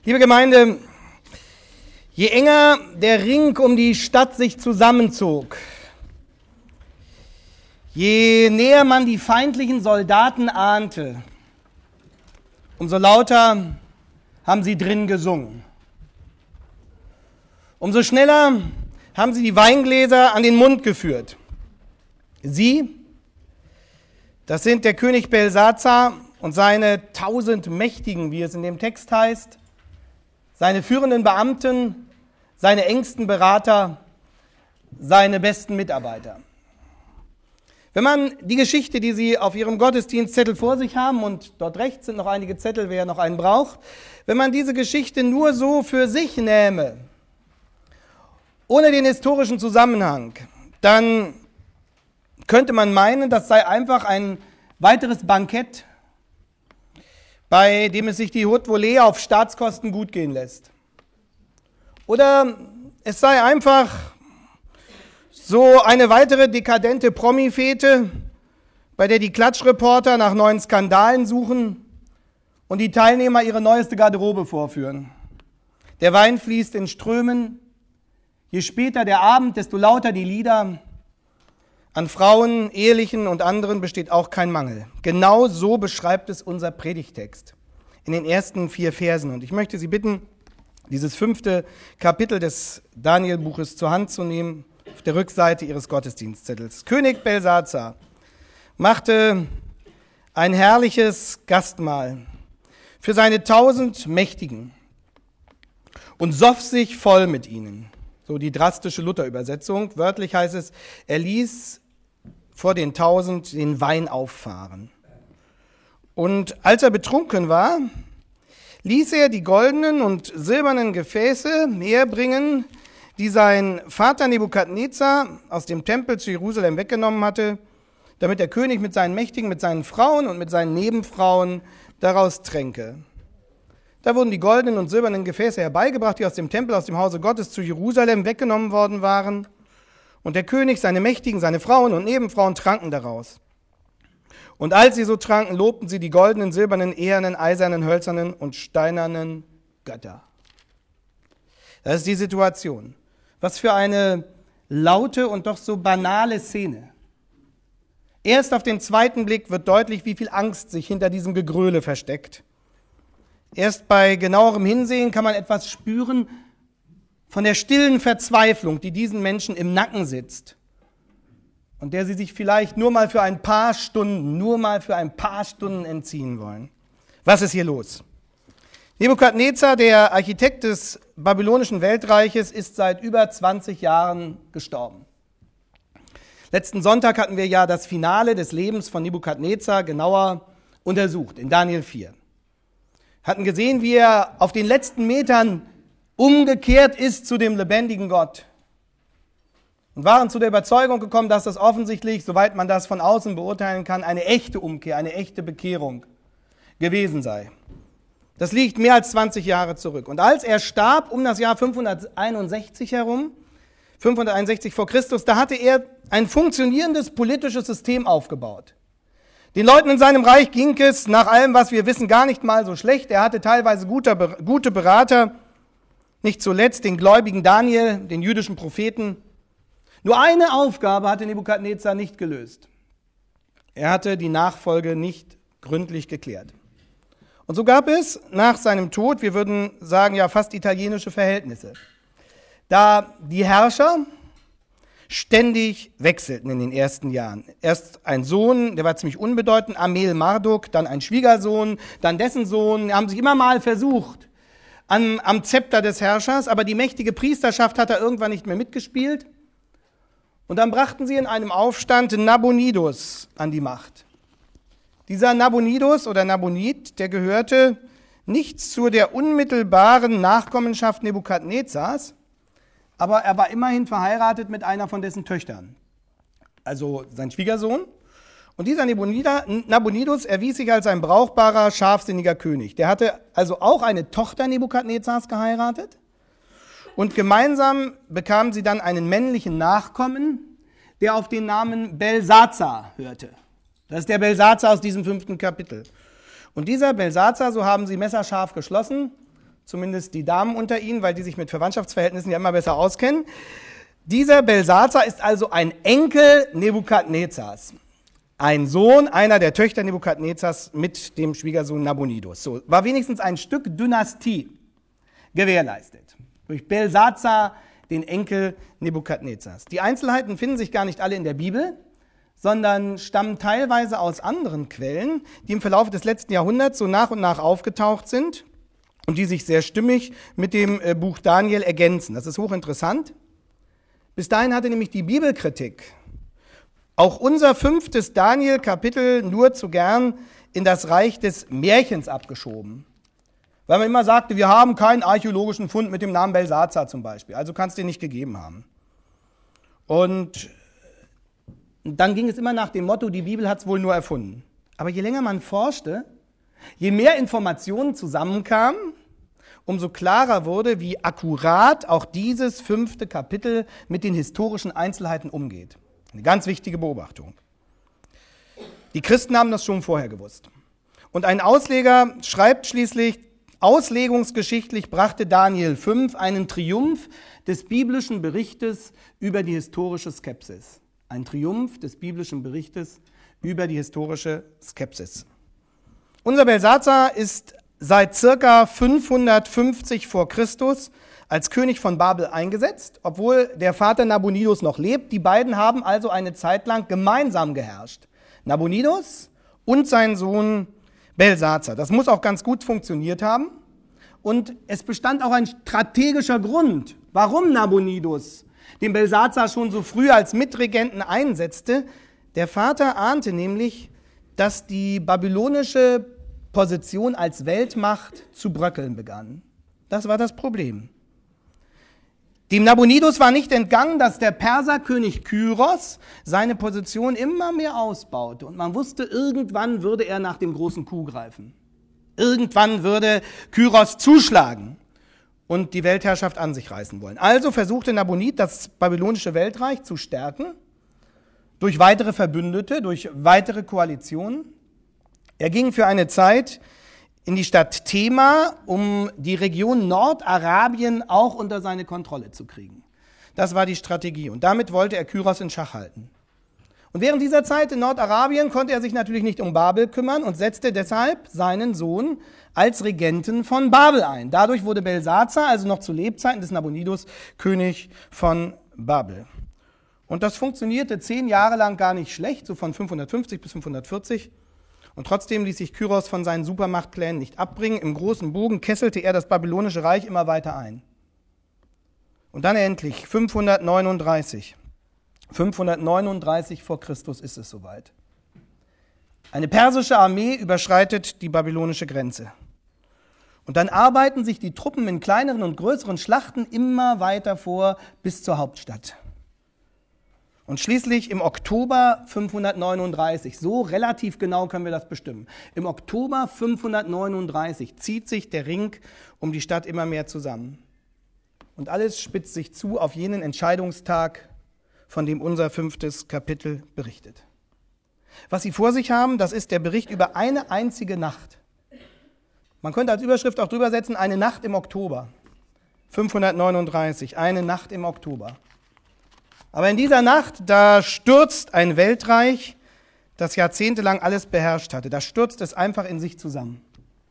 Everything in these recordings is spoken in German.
Liebe Gemeinde, je enger der Ring um die Stadt sich zusammenzog, je näher man die feindlichen Soldaten ahnte, umso lauter haben sie drin gesungen. Umso schneller haben sie die Weingläser an den Mund geführt. Sie, das sind der König Belsazar und seine 1000 Mächtigen, wie es in dem Text heißt, seine führenden Beamten, seine engsten Berater, seine besten Mitarbeiter. Wenn man die Geschichte, die Sie auf Ihrem Gottesdienstzettel vor sich haben, und dort rechts sind noch einige Zettel, wer noch einen braucht, wenn man diese Geschichte nur so für sich nähme, ohne den historischen Zusammenhang, dann könnte man meinen, das sei einfach ein weiteres Bankett, bei dem es sich die Haute Volée auf Staatskosten gut gehen lässt. Oder es sei einfach so eine weitere dekadente Promi-Fete, bei der die Klatschreporter nach neuen Skandalen suchen und die Teilnehmer ihre neueste Garderobe vorführen. Der Wein fließt in Strömen. Je später der Abend, desto lauter die Lieder. An Frauen, ehelichen und anderen besteht auch kein Mangel. Genau so beschreibt es unser Predigtext in den ersten 4 Versen. Und ich möchte Sie bitten, dieses 5. Kapitel des Daniel-Buches zur Hand zu nehmen, auf der Rückseite Ihres Gottesdienstzettels. König Belsazar machte ein herrliches Gastmahl für seine 1000 Mächtigen und soff sich voll mit ihnen. So die drastische Luther-Übersetzung. Wörtlich heißt es, er ließ vor den 1000 den Wein auffahren. Und als er betrunken war, ließ er die goldenen und silbernen Gefäße herbringen, die sein Vater Nebukadnezar aus dem Tempel zu Jerusalem weggenommen hatte, damit der König mit seinen Mächtigen, mit seinen Frauen und mit seinen Nebenfrauen daraus tränke. Da wurden die goldenen und silbernen Gefäße herbeigebracht, die aus dem Tempel, aus dem Hause Gottes zu Jerusalem weggenommen worden waren. Und der König, seine Mächtigen, seine Frauen und Nebenfrauen tranken daraus. Und als sie so tranken, lobten sie die goldenen, silbernen, ehernen, eisernen, hölzernen und steinernen Götter. Das ist die Situation. Was für eine laute und doch so banale Szene. Erst auf den zweiten Blick wird deutlich, wie viel Angst sich hinter diesem Gegröle versteckt. Erst bei genauerem Hinsehen kann man etwas spüren von der stillen Verzweiflung, die diesen Menschen im Nacken sitzt und der sie sich vielleicht nur mal für ein paar Stunden entziehen wollen. Was ist hier los? Nebukadnezar, der Architekt des babylonischen Weltreiches, ist seit über 20 Jahren gestorben. Letzten Sonntag hatten wir ja das Finale des Lebens von Nebukadnezar genauer untersucht, in Daniel 4. Hatten gesehen, wie er auf den letzten Metern umgekehrt ist zu dem lebendigen Gott. Und waren zu der Überzeugung gekommen, dass das offensichtlich, soweit man das von außen beurteilen kann, eine echte Umkehr, eine echte Bekehrung gewesen sei. Das liegt mehr als 20 Jahre zurück. Und als er starb, um das Jahr 561 herum, 561 vor Christus, da hatte er ein funktionierendes politisches System aufgebaut. Den Leuten in seinem Reich ging es, nach allem, was wir wissen, gar nicht mal so schlecht. Er hatte teilweise gute Berater, nicht zuletzt den gläubigen Daniel, den jüdischen Propheten. Nur eine Aufgabe hatte Nebukadnezar nicht gelöst. Er hatte die Nachfolge nicht gründlich geklärt. Und so gab es nach seinem Tod, wir würden sagen, ja fast italienische Verhältnisse, da die Herrscher ständig wechselten in den ersten Jahren. Erst ein Sohn, der war ziemlich unbedeutend, Amel Marduk, dann ein Schwiegersohn, dann dessen Sohn, haben sich immer mal versucht am Zepter des Herrschers, aber die mächtige Priesterschaft hat da irgendwann nicht mehr mitgespielt. Und dann brachten sie in einem Aufstand Nabonidus an die Macht. Dieser Nabonidus oder Nabonid, der gehörte nicht zu der unmittelbaren Nachkommenschaft Nebukadnezars, aber er war immerhin verheiratet mit einer von dessen Töchtern, also sein Schwiegersohn. Und dieser Nabonidus erwies sich als ein brauchbarer, scharfsinniger König. Der hatte also auch eine Tochter Nebukadnezars geheiratet und gemeinsam bekamen sie dann einen männlichen Nachkommen, der auf den Namen Belsazar hörte. Das ist der Belsazar aus diesem 5. Kapitel. Und dieser Belsazar, so haben sie messerscharf geschlossen, zumindest die Damen unter Ihnen, weil die sich mit Verwandtschaftsverhältnissen ja immer besser auskennen. Dieser Belsazar ist also ein Enkel Nebukadnezars, ein Sohn einer der Töchter Nebukadnezars mit dem Schwiegersohn Nabonidus. So war wenigstens ein Stück Dynastie gewährleistet durch Belsazar, den Enkel Nebukadnezars. Die Einzelheiten finden sich gar nicht alle in der Bibel, sondern stammen teilweise aus anderen Quellen, die im Verlauf des letzten Jahrhunderts so nach und nach aufgetaucht sind und die sich sehr stimmig mit dem Buch Daniel ergänzen. Das ist hochinteressant. Bis dahin hatte nämlich die Bibelkritik auch unser 5. Daniel-Kapitel nur zu gern in das Reich des Märchens abgeschoben. Weil man immer sagte, wir haben keinen archäologischen Fund mit dem Namen Belsazar zum Beispiel, also kann es den nicht gegeben haben. Und dann ging es immer nach dem Motto, die Bibel hat es wohl nur erfunden. Aber je länger man forschte, je mehr Informationen zusammenkamen, umso klarer wurde, wie akkurat auch dieses 5. Kapitel mit den historischen Einzelheiten umgeht. Eine ganz wichtige Beobachtung. Die Christen haben das schon vorher gewusst. Und ein Ausleger schreibt schließlich, auslegungsgeschichtlich brachte Daniel 5 einen Triumph des biblischen Berichtes über die historische Skepsis. Ein Triumph des biblischen Berichtes über die historische Skepsis. Unser Belsazar ist seit circa 550 vor Christus als König von Babel eingesetzt, obwohl der Vater Nabonidus noch lebt. Die beiden haben also eine Zeit lang gemeinsam geherrscht. Nabonidus und sein Sohn Belsazar. Das muss auch ganz gut funktioniert haben. Und es bestand auch ein strategischer Grund, warum Nabonidus den Belsazar schon so früh als Mitregenten einsetzte. Der Vater ahnte nämlich, dass die babylonische Position als Weltmacht zu bröckeln begann. Das war das Problem. Dem Nabonidus war nicht entgangen, dass der Perserkönig Kyros seine Position immer mehr ausbaute. Und man wusste, irgendwann würde er nach dem großen Coup greifen. Irgendwann würde Kyros zuschlagen und die Weltherrschaft an sich reißen wollen. Also versuchte Nabonid, das babylonische Weltreich zu stärken, durch weitere Verbündete, durch weitere Koalitionen. Er ging für eine Zeit in die Stadt Thema, um die Region Nordarabien auch unter seine Kontrolle zu kriegen. Das war die Strategie und damit wollte er Kyros in Schach halten. Und während dieser Zeit in Nordarabien konnte er sich natürlich nicht um Babel kümmern und setzte deshalb seinen Sohn als Regenten von Babel ein. Dadurch wurde Belsazar, also noch zu Lebzeiten des Nabonidus, König von Babel. Und das funktionierte 10 Jahre lang gar nicht schlecht, so von 550 bis 540. Und trotzdem ließ sich Kyros von seinen Supermachtplänen nicht abbringen. Im großen Bogen kesselte er das babylonische Reich immer weiter ein. Und dann endlich, 539 vor Christus ist es soweit. Eine persische Armee überschreitet die babylonische Grenze. Und dann arbeiten sich die Truppen in kleineren und größeren Schlachten immer weiter vor bis zur Hauptstadt. Und schließlich im Oktober 539, so relativ genau können wir das bestimmen, im Oktober 539 zieht sich der Ring um die Stadt immer mehr zusammen. Und alles spitzt sich zu auf jenen Entscheidungstag, von dem unser 5. Kapitel berichtet. Was Sie vor sich haben, das ist der Bericht über eine einzige Nacht. Man könnte als Überschrift auch drüber setzen, eine Nacht im Oktober. 539, eine Nacht im Oktober. Aber in dieser Nacht, da stürzt ein Weltreich, das jahrzehntelang alles beherrscht hatte. Da stürzt es einfach in sich zusammen.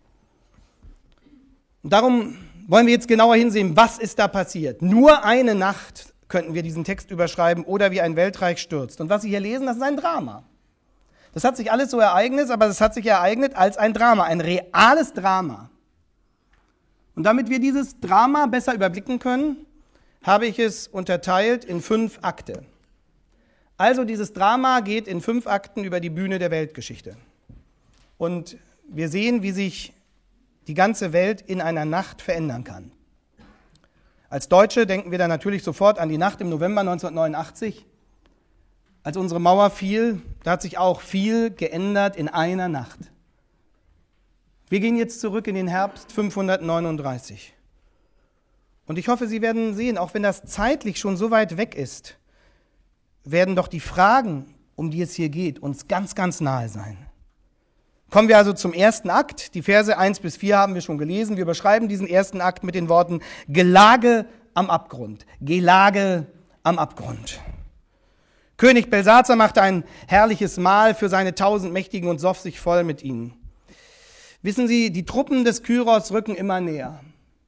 Und darum wollen wir jetzt genauer hinsehen, was ist da passiert. Nur eine Nacht könnten wir diesen Text überschreiben oder wie ein Weltreich stürzt. Und was Sie hier lesen, das ist ein Drama. Das hat sich alles so ereignet, aber es hat sich ereignet als ein Drama, ein reales Drama. Und damit wir dieses Drama besser überblicken können, habe ich es unterteilt in 5 Akte. Also dieses Drama geht in 5 Akten über die Bühne der Weltgeschichte. Und wir sehen, wie sich die ganze Welt in einer Nacht verändern kann. Als Deutsche denken wir da natürlich sofort an die Nacht im November 1989. Als unsere Mauer fiel, da hat sich auch viel geändert in einer Nacht. Wir gehen jetzt zurück in den Herbst 539. Und ich hoffe, Sie werden sehen, auch wenn das zeitlich schon so weit weg ist, werden doch die Fragen, um die es hier geht, uns ganz, ganz nahe sein. Kommen wir also zum ersten Akt. Die Verse 1 bis 4 haben wir schon gelesen. Wir überschreiben diesen ersten Akt mit den Worten Gelage am Abgrund. Gelage am Abgrund. König Belsazar machte ein herrliches Mahl für seine 1000 Mächtigen und soff sich voll mit ihnen. Wissen Sie, die Truppen des Kyros rücken immer näher.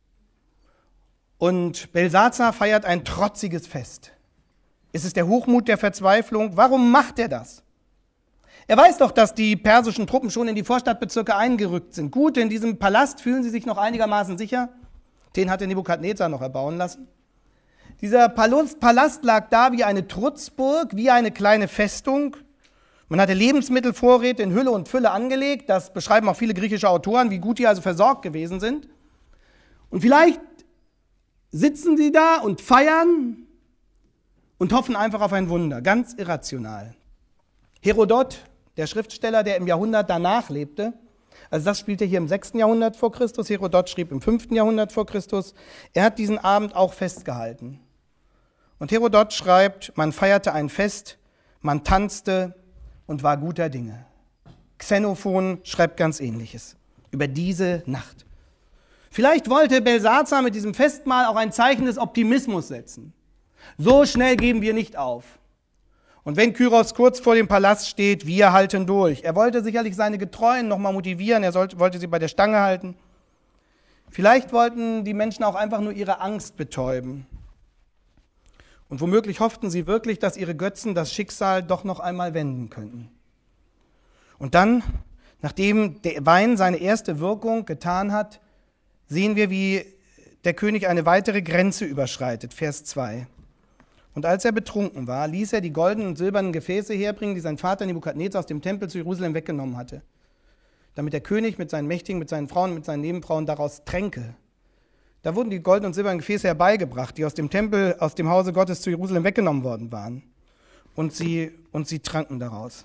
Und Belsazar feiert ein trotziges Fest. Ist es der Hochmut der Verzweiflung? Warum macht er das? Er weiß doch, dass die persischen Truppen schon in die Vorstadtbezirke eingerückt sind. Gut, in diesem Palast fühlen sie sich noch einigermaßen sicher. Den hatte Nebukadnezar noch erbauen lassen. Dieser Palast lag da wie eine Trutzburg, wie eine kleine Festung. Man hatte Lebensmittelvorräte in Hülle und Fülle angelegt. Das beschreiben auch viele griechische Autoren, wie gut die also versorgt gewesen sind. Und vielleicht sitzen sie da und feiern und hoffen einfach auf ein Wunder, ganz irrational. Herodot, der Schriftsteller, der im Jahrhundert danach lebte, also das spielte hier im 6. Jahrhundert vor Christus, Herodot schrieb im 5. Jahrhundert vor Christus, er hat diesen Abend auch festgehalten. Und Herodot schreibt, man feierte ein Fest, man tanzte und war guter Dinge. Xenophon schreibt ganz Ähnliches über diese Nacht. Vielleicht wollte Belsazar mit diesem Festmahl auch ein Zeichen des Optimismus setzen. So schnell geben wir nicht auf. Und wenn Kyros kurz vor dem Palast steht, wir halten durch. Er wollte sicherlich seine Getreuen nochmal motivieren, wollte sie bei der Stange halten. Vielleicht wollten die Menschen auch einfach nur ihre Angst betäuben. Und womöglich hofften sie wirklich, dass ihre Götzen das Schicksal doch noch einmal wenden könnten. Und dann, nachdem der Wein seine erste Wirkung getan hat, sehen wir, wie der König eine weitere Grenze überschreitet. Vers 2. Und als er betrunken war, ließ er die goldenen und silbernen Gefäße herbringen, die sein Vater Nebukadnezar aus dem Tempel zu Jerusalem weggenommen hatte, damit der König mit seinen Mächtigen, mit seinen Frauen, mit seinen Nebenfrauen daraus tränke. Da wurden die goldenen und silbernen Gefäße herbeigebracht, die aus dem Tempel, aus dem Hause Gottes zu Jerusalem weggenommen worden waren. Und sie tranken daraus.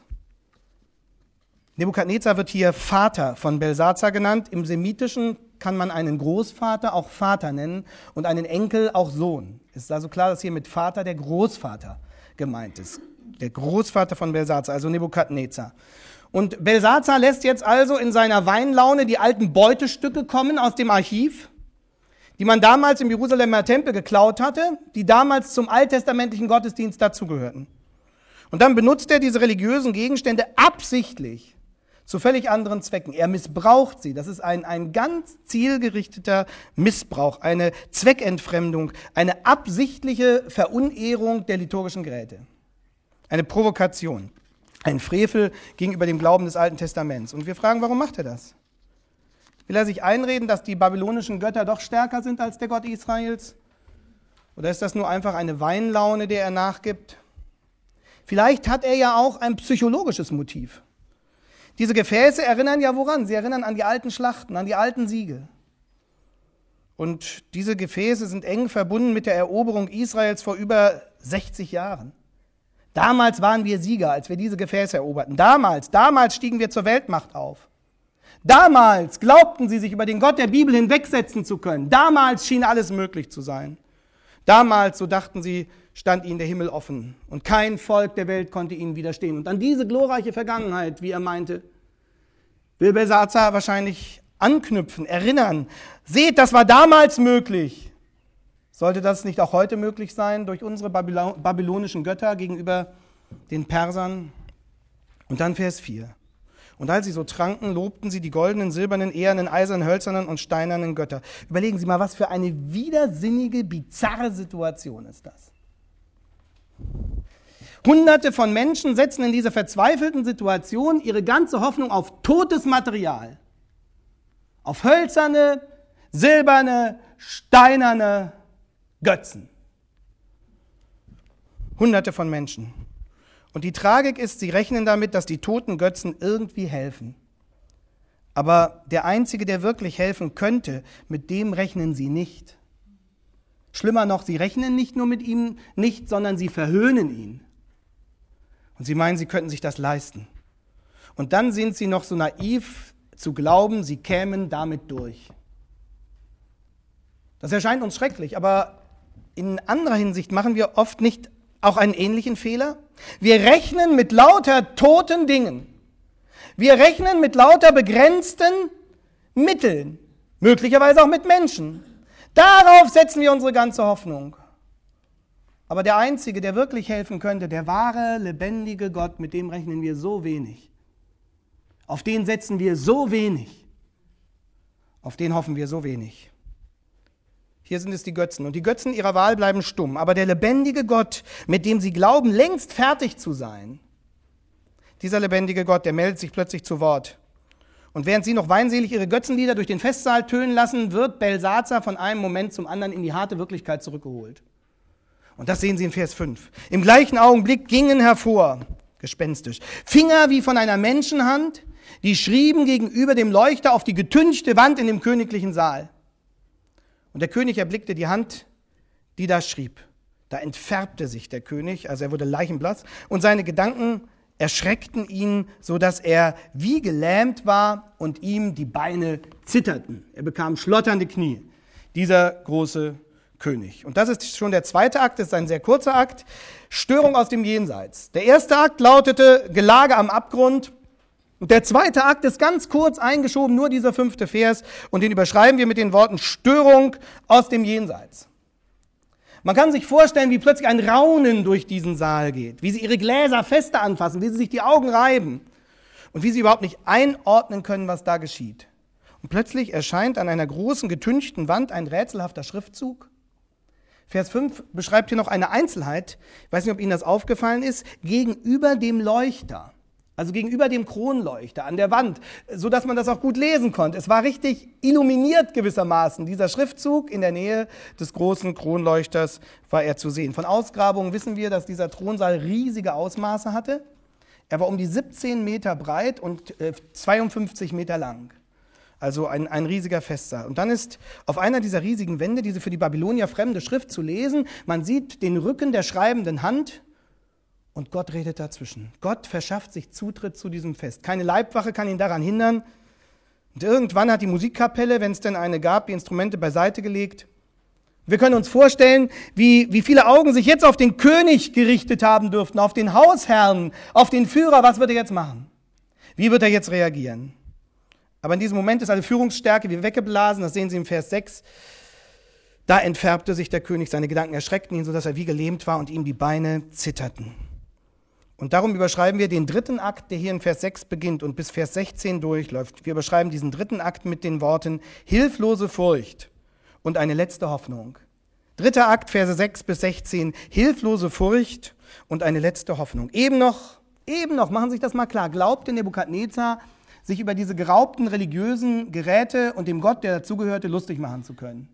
Nebukadnezar wird hier Vater von Belsazar genannt. Im Semitischen kann man einen Großvater auch Vater nennen und einen Enkel auch Sohn. Es ist also klar, dass hier mit Vater der Großvater gemeint ist. Der Großvater von Belsazar, also Nebukadnezar. Und Belsazar lässt jetzt also in seiner Weinlaune die alten Beutestücke kommen aus dem Archiv, die man damals im Jerusalemer Tempel geklaut hatte, die damals zum alttestamentlichen Gottesdienst dazugehörten. Und dann benutzt er diese religiösen Gegenstände absichtlich zu völlig anderen Zwecken. Er missbraucht sie. Das ist ein ganz zielgerichteter Missbrauch, eine Zweckentfremdung, eine absichtliche Verunehrung der liturgischen Geräte. Eine Provokation, ein Frevel gegenüber dem Glauben des Alten Testaments. Und wir fragen, warum macht er das? Will er sich einreden, dass die babylonischen Götter doch stärker sind als der Gott Israels? Oder ist das nur einfach eine Weinlaune, der er nachgibt? Vielleicht hat er ja auch ein psychologisches Motiv. Diese Gefäße erinnern ja woran? Sie erinnern an die alten Schlachten, an die alten Siege. Und diese Gefäße sind eng verbunden mit der Eroberung Israels vor über 60 Jahren. Damals waren wir Sieger, als wir diese Gefäße eroberten. Damals stiegen wir zur Weltmacht auf. Damals glaubten sie, sich über den Gott der Bibel hinwegsetzen zu können. Damals schien alles möglich zu sein. Damals, so dachten sie, stand ihnen der Himmel offen und kein Volk der Welt konnte ihnen widerstehen. Und an diese glorreiche Vergangenheit, wie er meinte, will Belsazar wahrscheinlich anknüpfen, erinnern. Seht, das war damals möglich. Sollte das nicht auch heute möglich sein durch unsere babylonischen Götter gegenüber den Persern? Und dann Vers 4. Und als sie so tranken, lobten sie die goldenen, silbernen, ehernen, eisernen, hölzernen und steinernen Götter. Überlegen Sie mal, was für eine widersinnige, bizarre Situation ist das. Hunderte von Menschen setzen in dieser verzweifelten Situation ihre ganze Hoffnung auf totes Material. Auf hölzerne, silberne, steinerne Götzen. Hunderte von Menschen. Und die Tragik ist, sie rechnen damit, dass die toten Götzen irgendwie helfen. Aber der Einzige, der wirklich helfen könnte, mit dem rechnen sie nicht. Schlimmer noch, sie rechnen nicht nur mit ihm nicht, sondern sie verhöhnen ihn. Und sie meinen, sie könnten sich das leisten. Und dann sind sie noch so naiv zu glauben, sie kämen damit durch. Das erscheint uns schrecklich, aber in anderer Hinsicht machen wir oft nicht auch einen ähnlichen Fehler. Wir rechnen mit lauter toten Dingen. Wir rechnen mit lauter begrenzten Mitteln, möglicherweise auch mit Menschen. Darauf setzen wir unsere ganze Hoffnung. Aber der Einzige, der wirklich helfen könnte, der wahre, lebendige Gott, mit dem rechnen wir so wenig. Auf den setzen wir so wenig. Auf den hoffen wir so wenig. Hier sind es die Götzen. Und die Götzen ihrer Wahl bleiben stumm. Aber der lebendige Gott, mit dem sie glauben, längst fertig zu sein, dieser lebendige Gott, der meldet sich plötzlich zu Wort. Und während sie noch weinselig ihre Götzenlieder durch den Festsaal tönen lassen, wird Belsazar von einem Moment zum anderen in die harte Wirklichkeit zurückgeholt. Und das sehen Sie in Vers 5. Im gleichen Augenblick gingen hervor, gespenstisch, Finger wie von einer Menschenhand, die schrieben gegenüber dem Leuchter auf die getünchte Wand in dem königlichen Saal. Und der König erblickte die Hand, die da schrieb. Da entfärbte sich der König, also er wurde leichenblass, und seine Gedanken erschreckten ihn, so dass er wie gelähmt war und ihm die Beine zitterten. Er bekam schlotternde Knie, dieser große König. Und das ist schon der zweite Akt, das ist ein sehr kurzer Akt, Störung aus dem Jenseits. Der erste Akt lautete Gelage am Abgrund und der zweite Akt ist ganz kurz eingeschoben, nur dieser 5. Vers und den überschreiben wir mit den Worten Störung aus dem Jenseits. Man kann sich vorstellen, wie plötzlich ein Raunen durch diesen Saal geht, wie sie ihre Gläser fester anfassen, wie sie sich die Augen reiben und wie sie überhaupt nicht einordnen können, was da geschieht. Und plötzlich erscheint an einer großen, getünchten Wand ein rätselhafter Schriftzug. Vers 5 beschreibt hier noch eine Einzelheit, ich weiß nicht, ob Ihnen das aufgefallen ist, gegenüber dem Leuchter, also gegenüber dem Kronleuchter an der Wand, sodass man das auch gut lesen konnte. Es war richtig illuminiert gewissermaßen. Dieser Schriftzug in der Nähe des großen Kronleuchters war er zu sehen. Von Ausgrabungen wissen wir, dass dieser Thronsaal riesige Ausmaße hatte. Er war um die 17 Meter breit und 52 Meter lang. Also ein riesiger Festsaal. Und dann ist auf einer dieser riesigen Wände diese für die Babylonier fremde Schrift zu lesen. Man sieht den Rücken der schreibenden Hand und Gott redet dazwischen. Gott verschafft sich Zutritt zu diesem Fest. Keine Leibwache kann ihn daran hindern. Und irgendwann hat die Musikkapelle, wenn es denn eine gab, die Instrumente beiseite gelegt. Wir können uns vorstellen, wie viele Augen sich jetzt auf den König gerichtet haben dürften, auf den Hausherrn, auf den Führer. Was wird er jetzt machen? Wie wird er jetzt reagieren? Aber in diesem Moment ist alle Führungsstärke wie weggeblasen, das sehen Sie im Vers 6. Da entfärbte sich der König, seine Gedanken erschreckten ihn, sodass er wie gelähmt war und ihm die Beine zitterten. Und darum überschreiben wir den dritten Akt, der hier in Vers 6 beginnt und bis Vers 16 durchläuft. Wir überschreiben diesen dritten Akt mit den Worten hilflose Furcht und eine letzte Hoffnung. Dritter Akt, Verse 6 bis 16, hilflose Furcht und eine letzte Hoffnung. Eben noch, machen Sie sich das mal klar, glaubte Nebukadnezar, sich über diese geraubten religiösen Geräte und dem Gott, der dazugehörte, lustig machen zu können.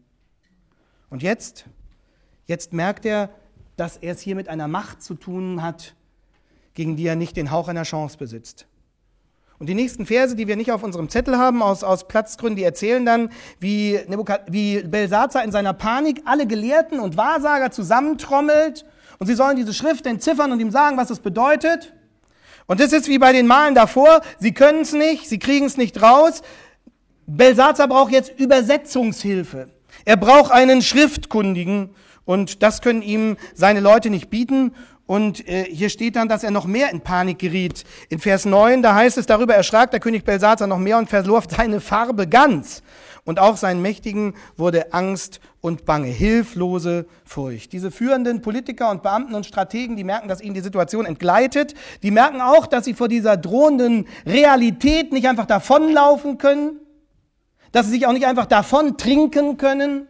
Und jetzt merkt er, dass er es hier mit einer Macht zu tun hat, gegen die er nicht den Hauch einer Chance besitzt. Und die nächsten Verse, die wir nicht auf unserem Zettel haben, aus Platzgründen, die erzählen dann, wie Belsazar in seiner Panik alle Gelehrten und Wahrsager zusammentrommelt und sie sollen diese Schrift entziffern und ihm sagen, was es bedeutet. Und das ist wie bei den Malen davor, sie können es nicht, sie kriegen es nicht raus. Belsazar braucht jetzt Übersetzungshilfe. Er braucht einen Schriftkundigen und das können ihm seine Leute nicht bieten. Und hier steht dann, dass er noch mehr in Panik geriet. In Vers 9, da heißt es, darüber erschrak der König Belsazar noch mehr und verlor seine Farbe ganz. Und auch seinen Mächtigen wurde Angst und Bange, hilflose Furcht. Diese führenden Politiker und Beamten und Strategen, die merken, dass ihnen die Situation entgleitet. Die merken auch, dass sie vor dieser drohenden Realität nicht einfach davonlaufen können, dass sie sich auch nicht einfach davon trinken können.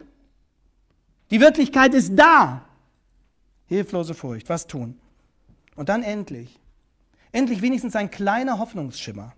Die Wirklichkeit ist da. Hilflose Furcht, was tun? Und dann endlich wenigstens ein kleiner Hoffnungsschimmer.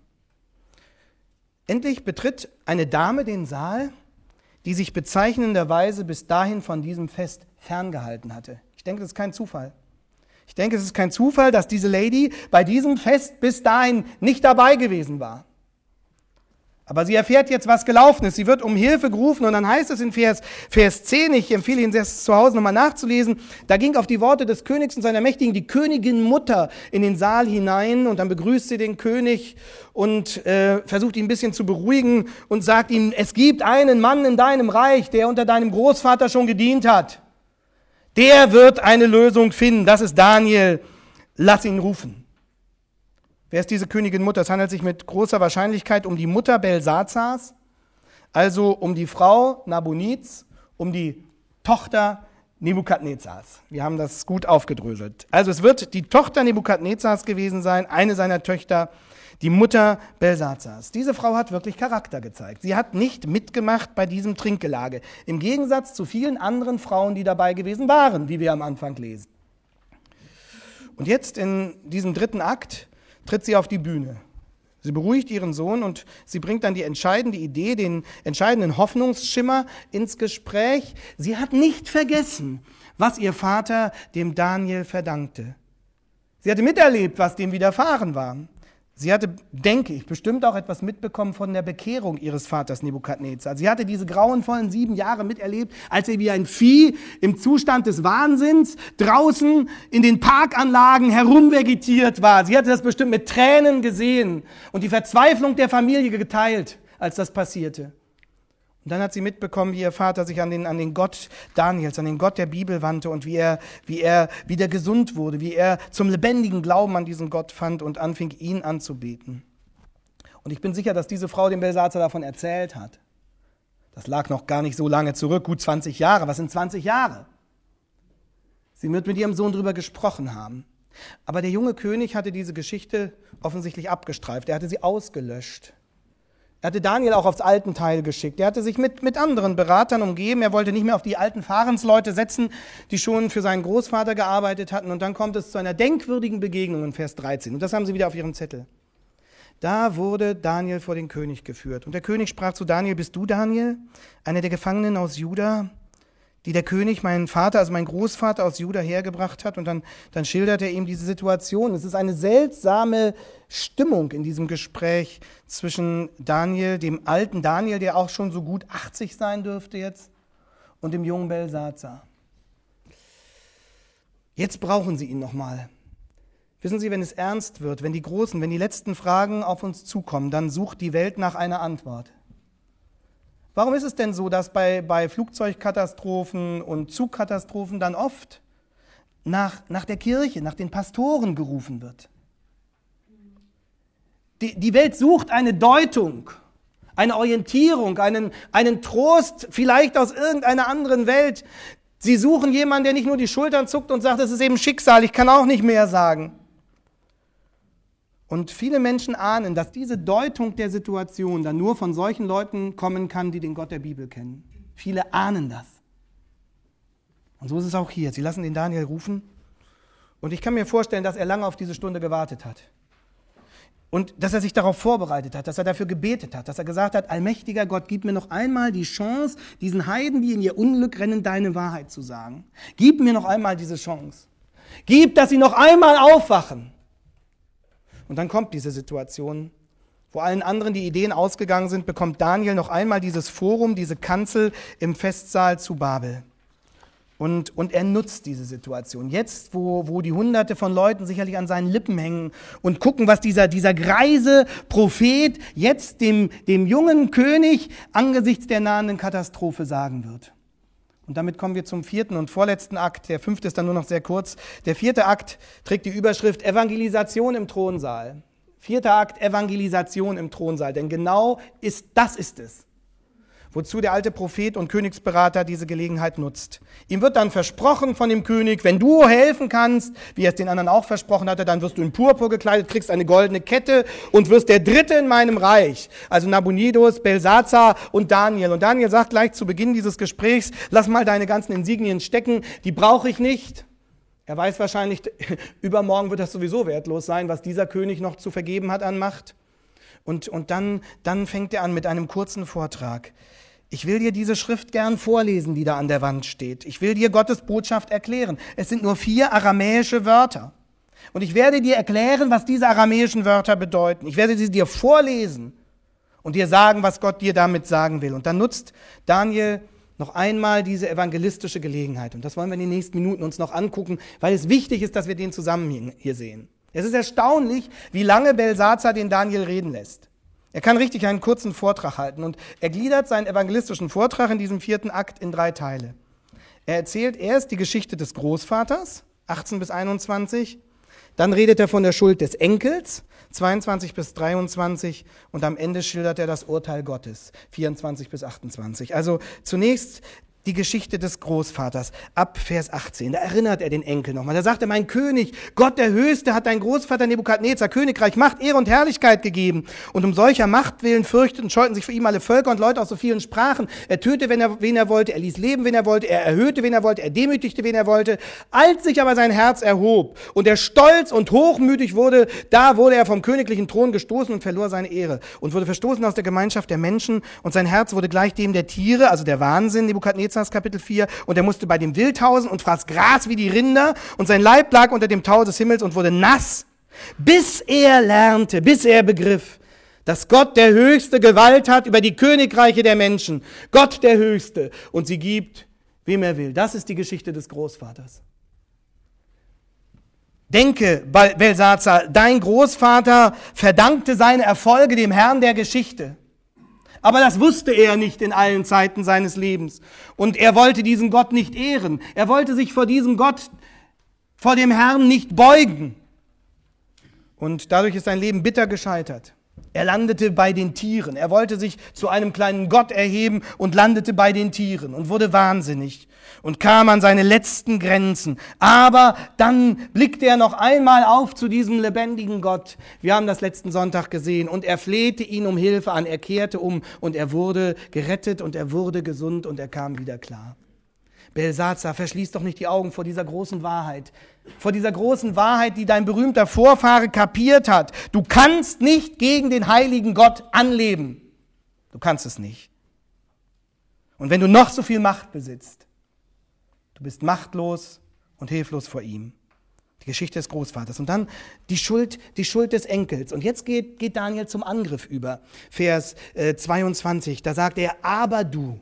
Endlich betritt eine Dame den Saal, die sich bezeichnenderweise bis dahin von diesem Fest ferngehalten hatte. Ich denke, das ist kein Zufall. Ich denke, es ist kein Zufall, dass diese Lady bei diesem Fest bis dahin nicht dabei gewesen war. Aber sie erfährt jetzt, was gelaufen ist. Sie wird um Hilfe gerufen und dann heißt es in Vers 10, ich empfehle Ihnen das zu Hause nochmal nachzulesen, da ging auf die Worte des Königs und seiner Mächtigen die Königin Mutter in den Saal hinein und dann begrüßt sie den König und versucht ihn ein bisschen zu beruhigen und sagt ihm, es gibt einen Mann in deinem Reich, der unter deinem Großvater schon gedient hat. Der wird eine Lösung finden. Das ist Daniel. Lass ihn rufen. Wer ist diese Königin Mutter? Es handelt sich mit großer Wahrscheinlichkeit um die Mutter Belsazars, also um die Frau Nabonids, um die Tochter Nebukadnezars. Wir haben das gut aufgedröselt. Also es wird die Tochter Nebukadnezars gewesen sein, eine seiner Töchter, die Mutter Belsazars. Diese Frau hat wirklich Charakter gezeigt. Sie hat nicht mitgemacht bei diesem Trinkgelage, im Gegensatz zu vielen anderen Frauen, die dabei gewesen waren, wie wir am Anfang lesen. Und jetzt in diesem 3. Akt tritt sie auf die Bühne. Sie beruhigt ihren Sohn und sie bringt dann die entscheidende Idee, den entscheidenden Hoffnungsschimmer ins Gespräch. Sie hat nicht vergessen, was ihr Vater dem Daniel verdankte. Sie hatte miterlebt, was dem widerfahren war. Sie hatte, denke ich, bestimmt auch etwas mitbekommen von der Bekehrung ihres Vaters Nebukadnezar. Sie hatte diese grauenvollen 7 Jahre miterlebt, als er wie ein Vieh im Zustand des Wahnsinns draußen in den Parkanlagen herumvegetiert war. Sie hatte das bestimmt mit Tränen gesehen und die Verzweiflung der Familie geteilt, als das passierte. Und dann hat sie mitbekommen, wie ihr Vater sich an den Gott Daniels, an den Gott der Bibel wandte und wie er wieder gesund wurde, wie er zum lebendigen Glauben an diesen Gott fand und anfing, ihn anzubeten. Und ich bin sicher, dass diese Frau dem Belsazar davon erzählt hat. Das lag noch gar nicht so lange zurück, gut 20 Jahre. Was sind 20 Jahre? Sie wird mit ihrem Sohn darüber gesprochen haben. Aber der junge König hatte diese Geschichte offensichtlich abgestreift. Er hatte sie ausgelöscht. Er hatte Daniel auch aufs Altenteil geschickt. Er hatte sich mit anderen Beratern umgeben. Er wollte nicht mehr auf die alten Fahrensleute setzen, die schon für seinen Großvater gearbeitet hatten. Und dann kommt es zu einer denkwürdigen Begegnung in Vers 13. Und das haben sie wieder auf ihrem Zettel. Da wurde Daniel vor den König geführt. Und der König sprach zu Daniel: Bist du Daniel, einer der Gefangenen aus Juda, die der König, meinen Vater, also mein Großvater aus Juda hergebracht hat? Und dann schildert er ihm diese Situation. Es ist eine seltsame Stimmung in diesem Gespräch zwischen Daniel, dem alten Daniel, der auch schon so gut 80 sein dürfte jetzt, und dem jungen Belsazar. Jetzt brauchen sie ihn nochmal. Wissen Sie, wenn es ernst wird, wenn die letzten Fragen auf uns zukommen, dann sucht die Welt nach einer Antwort. Warum ist es denn so, dass bei Flugzeugkatastrophen und Zugkatastrophen dann oft nach der Kirche, nach den Pastoren gerufen wird? Die Welt sucht eine Deutung, eine Orientierung, einen Trost, vielleicht aus irgendeiner anderen Welt. Sie suchen jemanden, der nicht nur die Schultern zuckt und sagt, es ist eben Schicksal, ich kann auch nicht mehr sagen. Und viele Menschen ahnen, dass diese Deutung der Situation dann nur von solchen Leuten kommen kann, die den Gott der Bibel kennen. Viele ahnen das. Und so ist es auch hier. Sie lassen den Daniel rufen. Und ich kann mir vorstellen, dass er lange auf diese Stunde gewartet hat. Und dass er sich darauf vorbereitet hat, dass er dafür gebetet hat, dass er gesagt hat: Allmächtiger Gott, gib mir noch einmal die Chance, diesen Heiden, die in ihr Unglück rennen, deine Wahrheit zu sagen. Gib mir noch einmal diese Chance. Gib, dass sie noch einmal aufwachen. Und dann kommt diese Situation, wo allen anderen die Ideen ausgegangen sind, bekommt Daniel noch einmal dieses Forum, diese Kanzel im Festsaal zu Babel. Und er nutzt diese Situation. Jetzt, wo die Hunderte von Leuten sicherlich an seinen Lippen hängen und gucken, was dieser greise Prophet jetzt dem jungen König angesichts der nahenden Katastrophe sagen wird. Und damit kommen wir zum 4. und vorletzten Akt. Der 5. ist dann nur noch sehr kurz. Der 4. Akt trägt die Überschrift Evangelisation im Thronsaal. 4. Akt, Evangelisation im Thronsaal. Denn genau das ist es, wozu der alte Prophet und Königsberater diese Gelegenheit nutzt. Ihm wird dann versprochen von dem König: Wenn du helfen kannst, wie er es den anderen auch versprochen hatte, dann wirst du in Purpur gekleidet, kriegst eine goldene Kette und wirst der Dritte in meinem Reich. Also Nabonidus, Belsazar und Daniel. Und Daniel sagt gleich zu Beginn dieses Gesprächs: Lass mal deine ganzen Insignien stecken, die brauche ich nicht. Er weiß wahrscheinlich, übermorgen wird das sowieso wertlos sein, was dieser König noch zu vergeben hat an Macht. Und dann fängt er an mit einem kurzen Vortrag. Ich will dir diese Schrift gern vorlesen, die da an der Wand steht. Ich will dir Gottes Botschaft erklären. Es sind nur 4 aramäische Wörter. Und ich werde dir erklären, was diese aramäischen Wörter bedeuten. Ich werde sie dir vorlesen und dir sagen, was Gott dir damit sagen will. Und dann nutzt Daniel noch einmal diese evangelistische Gelegenheit. Und das wollen wir in den nächsten Minuten uns noch angucken, weil es wichtig ist, dass wir den Zusammenhang hier sehen. Es ist erstaunlich, wie lange Belsazar den Daniel reden lässt. Er kann richtig einen kurzen Vortrag halten und er gliedert seinen evangelistischen Vortrag in diesem 4. Akt in 3 Teile. Er erzählt erst die Geschichte des Großvaters, 18 bis 21, Dann redet er von der Schuld des Enkels, 22 bis 23, und am Ende schildert er das Urteil Gottes, 24 bis 28. Also zunächst die Geschichte des Großvaters, ab Vers 18. Da erinnert er den Enkel nochmal. Da sagt er, mein König, Gott der Höchste hat dein Großvater Nebukadnezar Königreich, Macht, Ehre und Herrlichkeit gegeben. Und um solcher Macht willen fürchteten und scheuten sich vor ihm alle Völker und Leute aus so vielen Sprachen. Er tötete, wen er wollte, er ließ leben, wen er wollte, er erhöhte, wen er wollte, er demütigte, wen er wollte. Als sich aber sein Herz erhob und er stolz und hochmütig wurde, da wurde er vom königlichen Thron gestoßen und verlor seine Ehre und wurde verstoßen aus der Gemeinschaft der Menschen und sein Herz wurde gleich dem der Tiere, also der Wahnsinn, Nebukadnezar, Kapitel 4, und er musste bei dem Wild hausen und fraß Gras wie die Rinder und sein Leib lag unter dem Tau des Himmels und wurde nass, bis er lernte, bis er begriff, dass Gott der Höchste Gewalt hat über die Königreiche der Menschen. Gott der Höchste, und sie gibt, wem er will. Das ist die Geschichte des Großvaters. Denke, Belsazar, dein Großvater verdankte seine Erfolge dem Herrn der Geschichte. Aber das wusste er nicht in allen Zeiten seines Lebens. Und er wollte diesen Gott nicht ehren. Er wollte sich vor diesem Gott, vor dem Herrn nicht beugen. Und dadurch ist sein Leben bitter gescheitert. Er landete bei den Tieren. Er wollte sich zu einem kleinen Gott erheben und landete bei den Tieren und wurde wahnsinnig und kam an seine letzten Grenzen. Aber dann blickte er noch einmal auf zu diesem lebendigen Gott. Wir haben das letzten Sonntag gesehen und er flehte ihn um Hilfe an. Er kehrte um und er wurde gerettet und er wurde gesund und er kam wieder klar. Belsazar, verschließ doch nicht die Augen vor dieser großen Wahrheit. Vor dieser großen Wahrheit, die dein berühmter Vorfahre kapiert hat. Du kannst nicht gegen den heiligen Gott anleben. Du kannst es nicht. Und wenn du noch so viel Macht besitzt, du bist machtlos und hilflos vor ihm. Die Geschichte des Großvaters. Und dann die Schuld des Enkels. Und jetzt geht Daniel zum Angriff über. Vers 22, da sagt er, aber du,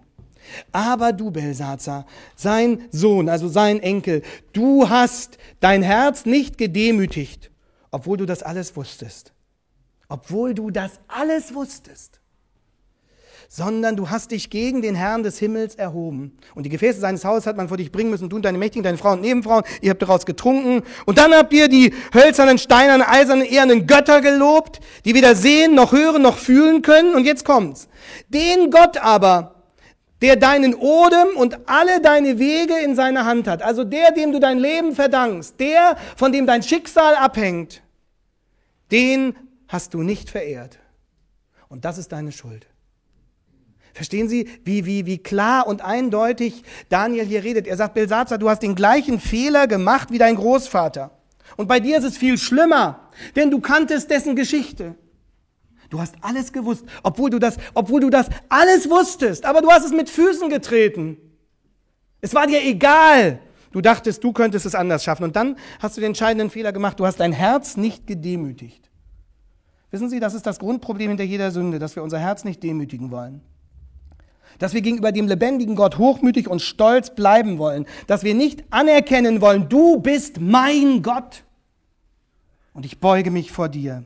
Belsazar, sein Sohn, also sein Enkel, du hast dein Herz nicht gedemütigt, obwohl du das alles wusstest. Obwohl du das alles wusstest. Sondern du hast dich gegen den Herrn des Himmels erhoben. Und die Gefäße seines Hauses hat man vor dich bringen müssen, du und deine Mächtigen, deine Frauen und Nebenfrauen, ihr habt daraus getrunken. Und dann habt ihr die hölzernen, steinernen, eisernen, ehernen Götter gelobt, die weder sehen, noch hören, noch fühlen können. Und jetzt kommt's. Den Gott aber, der deinen Odem und alle deine Wege in seiner Hand hat, also der, dem du dein Leben verdankst, der, von dem dein Schicksal abhängt, den hast du nicht verehrt. Und das ist deine Schuld. Verstehen Sie, wie klar und eindeutig Daniel hier redet? Er sagt, Belsazar, du hast den gleichen Fehler gemacht wie dein Großvater. Und bei dir ist es viel schlimmer, denn du kanntest dessen Geschichte. Du hast alles gewusst, obwohl du das alles wusstest, aber du hast es mit Füßen getreten. Es war dir egal. Du dachtest, du könntest es anders schaffen. Und dann hast du den entscheidenden Fehler gemacht. Du hast dein Herz nicht gedemütigt. Wissen Sie, das ist das Grundproblem hinter jeder Sünde, dass wir unser Herz nicht demütigen wollen. Dass wir gegenüber dem lebendigen Gott hochmütig und stolz bleiben wollen. Dass wir nicht anerkennen wollen, du bist mein Gott. Und ich beuge mich vor dir.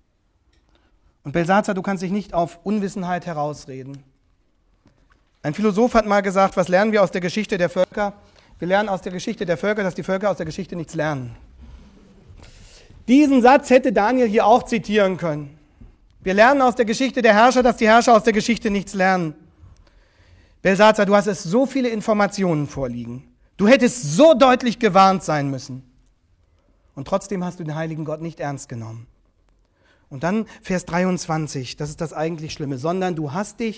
Und Belsazar, du kannst dich nicht auf Unwissenheit herausreden. Ein Philosoph hat mal gesagt, was lernen wir aus der Geschichte der Völker? Wir lernen aus der Geschichte der Völker, dass die Völker aus der Geschichte nichts lernen. Diesen Satz hätte Daniel hier auch zitieren können. Wir lernen aus der Geschichte der Herrscher, dass die Herrscher aus der Geschichte nichts lernen. Belsazar, du hast es so viele Informationen vorliegen. Du hättest so deutlich gewarnt sein müssen. Und trotzdem hast du den heiligen Gott nicht ernst genommen. Und dann Vers 23, das ist das eigentlich Schlimme, sondern du hast dich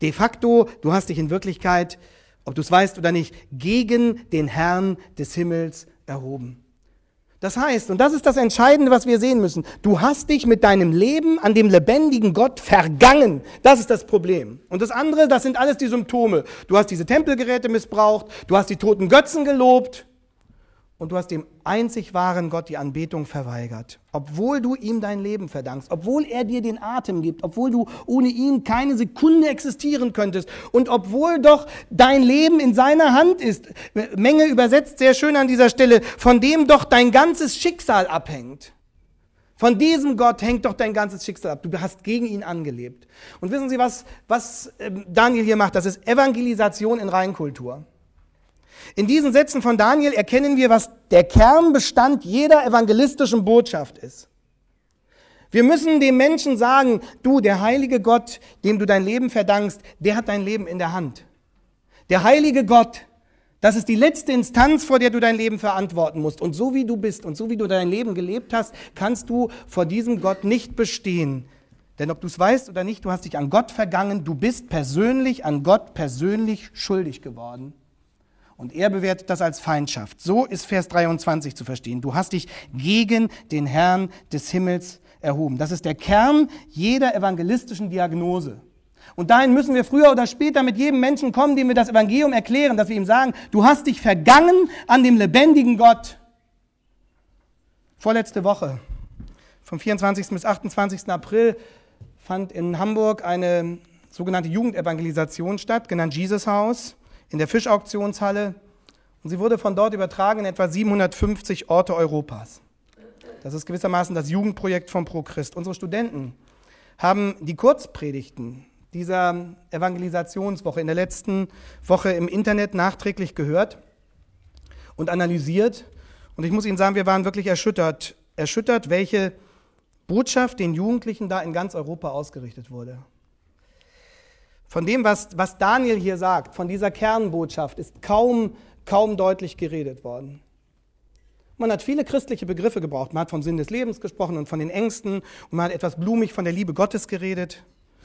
in Wirklichkeit, ob du es weißt oder nicht, gegen den Herrn des Himmels erhoben. Das heißt, und das ist das Entscheidende, was wir sehen müssen, du hast dich mit deinem Leben an dem lebendigen Gott vergangen. Das ist das Problem. Und das andere, das sind alles die Symptome. Du hast diese Tempelgeräte missbraucht, du hast die toten Götzen gelobt und du hast dem einzig wahren Gott die Anbetung verweigert. Obwohl du ihm dein Leben verdankst, obwohl er dir den Atem gibt, obwohl du ohne ihn keine Sekunde existieren könntest und obwohl doch dein Leben in seiner Hand ist. Menge übersetzt sehr schön an dieser Stelle, von dem doch dein ganzes Schicksal abhängt. Von diesem Gott hängt doch dein ganzes Schicksal ab. Du hast gegen ihn angelebt. Und wissen Sie, was Daniel hier macht? Das ist Evangelisation in Reinkultur. In diesen Sätzen von Daniel erkennen wir, was der Kernbestand jeder evangelistischen Botschaft ist. Wir müssen dem Menschen sagen, du, der heilige Gott, dem du dein Leben verdankst, der hat dein Leben in der Hand. Der heilige Gott, das ist die letzte Instanz, vor der du dein Leben verantworten musst. Und so wie du bist und so wie du dein Leben gelebt hast, kannst du vor diesem Gott nicht bestehen. Denn ob du es weißt oder nicht, du hast dich an Gott vergangen, du bist persönlich an Gott persönlich schuldig geworden. Und er bewertet das als Feindschaft. So ist Vers 23 zu verstehen. Du hast dich gegen den Herrn des Himmels erhoben. Das ist der Kern jeder evangelistischen Diagnose. Und dahin müssen wir früher oder später mit jedem Menschen kommen, dem wir das Evangelium erklären, dass wir ihm sagen, du hast dich vergangen an dem lebendigen Gott. Vorletzte Woche, vom 24. bis 28. April, fand in Hamburg eine sogenannte Jugendevangelisation statt, genannt Jesus House, in der Fischauktionshalle. Und sie wurde von dort übertragen in etwa 750 Orte Europas. Das ist gewissermaßen das Jugendprojekt von Pro Christ. Unsere Studenten haben die Kurzpredigten dieser Evangelisationswoche in der letzten Woche im Internet nachträglich gehört und analysiert. Und ich muss Ihnen sagen, wir waren wirklich erschüttert, welche Botschaft den Jugendlichen da in ganz Europa ausgerichtet wurde. Von dem, was Daniel hier sagt, von dieser Kernbotschaft, ist kaum deutlich geredet worden. Man hat viele christliche Begriffe gebraucht. Man hat vom Sinn des Lebens gesprochen und von den Ängsten. Und man hat etwas blumig von der Liebe Gottes geredet.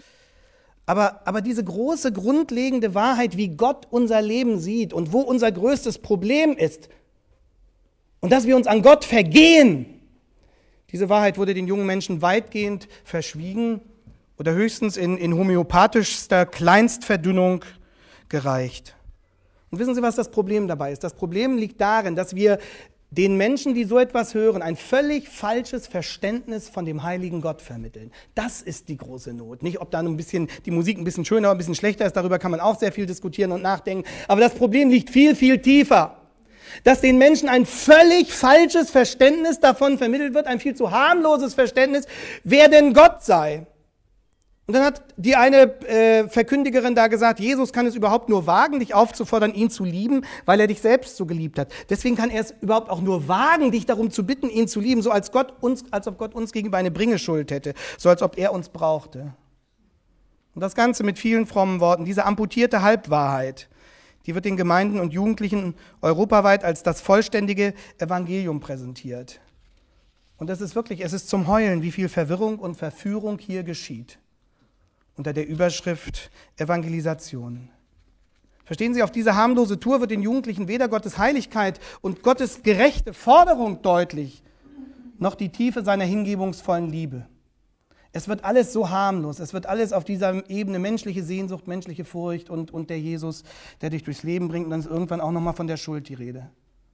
Aber diese große, grundlegende Wahrheit, wie Gott unser Leben sieht und wo unser größtes Problem ist und dass wir uns an Gott vergehen, diese Wahrheit wurde den jungen Menschen weitgehend verschwiegen oder höchstens in homöopathischster Kleinstverdünnung gereicht. Und wissen Sie, was das Problem dabei ist? Das Problem liegt darin, dass wir den Menschen, die so etwas hören, ein völlig falsches Verständnis von dem heiligen Gott vermitteln. Das ist die große Not. Nicht, ob da die Musik ein bisschen schöner oder ein bisschen schlechter ist, darüber kann man auch sehr viel diskutieren und nachdenken. Aber das Problem liegt viel, viel tiefer. Dass den Menschen ein völlig falsches Verständnis davon vermittelt wird, ein viel zu harmloses Verständnis, wer denn Gott sei. Und dann hat die eine Verkündigerin da gesagt, Jesus kann es überhaupt nur wagen, dich aufzufordern, ihn zu lieben, weil er dich selbst so geliebt hat. Deswegen kann er es überhaupt auch nur wagen, dich darum zu bitten, ihn zu lieben, so als ob Gott uns gegenüber eine Bringeschuld hätte, so als ob er uns brauchte. Und das Ganze mit vielen frommen Worten, diese amputierte Halbwahrheit, die wird den Gemeinden und Jugendlichen europaweit als das vollständige Evangelium präsentiert. Und es ist zum Heulen, wie viel Verwirrung und Verführung hier geschieht. Unter der Überschrift Evangelisation. Verstehen Sie, auf diese harmlose Tour wird den Jugendlichen weder Gottes Heiligkeit und Gottes gerechte Forderung deutlich, noch die Tiefe seiner hingebungsvollen Liebe. Es wird alles so harmlos, es wird alles auf dieser Ebene menschliche Sehnsucht, menschliche Furcht und der Jesus, der dich durchs Leben bringt, und dann ist irgendwann auch nochmal von der Schuld die Rede.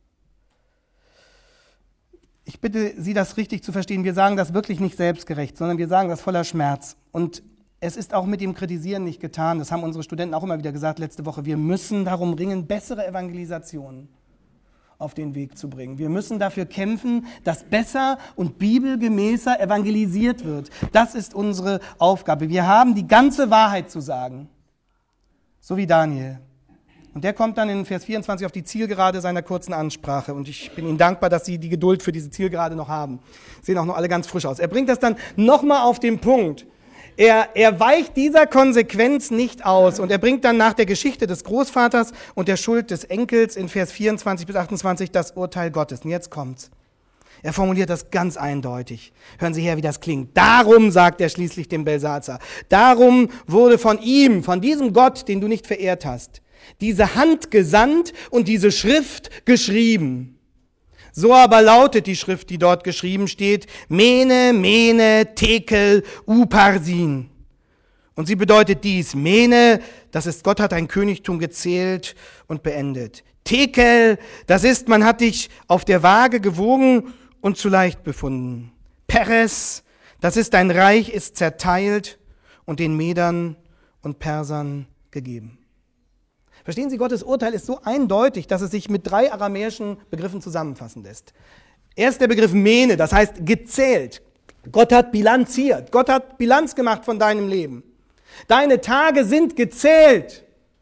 Ich bitte Sie, das richtig zu verstehen. Wir sagen das wirklich nicht selbstgerecht, sondern wir sagen das voller Schmerz. Und es ist auch mit dem Kritisieren nicht getan. Das haben unsere Studenten auch immer wieder gesagt letzte Woche. Wir müssen darum ringen, bessere Evangelisationen auf den Weg zu bringen. Wir müssen dafür kämpfen, dass besser und bibelgemäßer evangelisiert wird. Das ist unsere Aufgabe. Wir haben die ganze Wahrheit zu sagen. So wie Daniel. Und der kommt dann in Vers 24 auf die Zielgerade seiner kurzen Ansprache. Und ich bin Ihnen dankbar, dass Sie die Geduld für diese Zielgerade noch haben. Sehen auch noch alle ganz frisch aus. Er bringt das dann nochmal auf den Punkt. Er weicht dieser Konsequenz nicht aus und er bringt dann nach der Geschichte des Großvaters und der Schuld des Enkels in Vers 24 bis 28 das Urteil Gottes. Und jetzt kommt's. Er formuliert das ganz eindeutig. Hören Sie her, wie das klingt. Darum, sagt er schließlich dem Belsazar, darum wurde von ihm, von diesem Gott, den du nicht verehrt hast, diese Hand gesandt und diese Schrift geschrieben. So aber lautet die Schrift, die dort geschrieben steht, Mene, Mene, Tekel, Uparsin. Und sie bedeutet dies, Mene, das ist, Gott hat ein Königtum gezählt und beendet. Tekel, das ist, man hat dich auf der Waage gewogen und zu leicht befunden. Peres, das ist, dein Reich ist zerteilt und den Medern und Persern gegeben. Verstehen Sie, Gottes Urteil ist so eindeutig, dass es sich mit 3 aramäischen Begriffen zusammenfassen lässt. Erst der Begriff Mene, das heißt gezählt. Gott hat bilanziert. Gott hat Bilanz gemacht von deinem Leben. Deine Tage sind gezählt.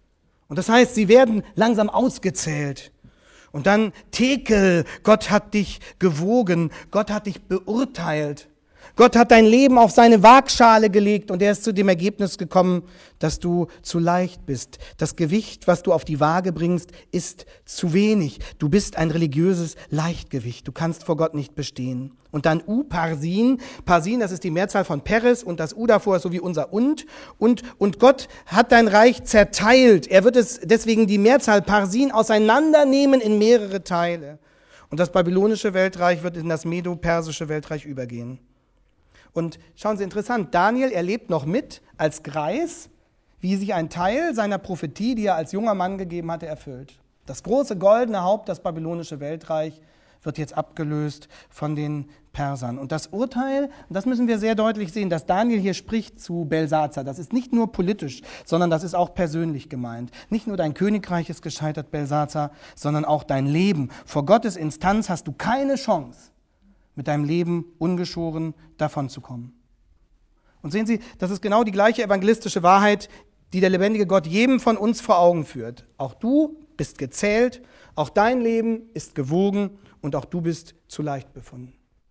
Und das heißt, sie werden langsam ausgezählt. Und dann Tekel, Gott hat dich gewogen, Gott hat dich beurteilt. Gott hat dein Leben auf seine Waagschale gelegt und er ist zu dem Ergebnis gekommen, dass du zu leicht bist. Das Gewicht, was du auf die Waage bringst, ist zu wenig. Du bist ein religiöses Leichtgewicht. Du kannst vor Gott nicht bestehen. Und dann Parsin. Parsin, das ist die Mehrzahl von Peres und das davor ist so wie unser und. Und Gott hat dein Reich zerteilt. Er wird es deswegen die Mehrzahl Parsin auseinandernehmen in mehrere Teile. Und das babylonische Weltreich wird in das medo-persische Weltreich übergehen. Und schauen Sie, interessant, Daniel erlebt noch mit als Greis, wie sich ein Teil seiner Prophetie, die er als junger Mann gegeben hatte, erfüllt. Das große goldene Haupt, das babylonische Weltreich, wird jetzt abgelöst von den Persern. Und das Urteil, und das müssen wir sehr deutlich sehen, dass Daniel hier spricht zu Belsazar, das ist nicht nur politisch, sondern das ist auch persönlich gemeint. Nicht nur dein Königreich ist gescheitert, Belsazar, sondern auch dein Leben. Vor Gottes Instanz hast du keine Chance, mit deinem Leben ungeschoren davonzukommen. Und sehen Sie, das ist genau die gleiche evangelistische Wahrheit, die der lebendige Gott jedem von uns vor Augen führt. Auch du bist gezählt, auch dein Leben ist gewogen und auch du bist zu leicht befunden.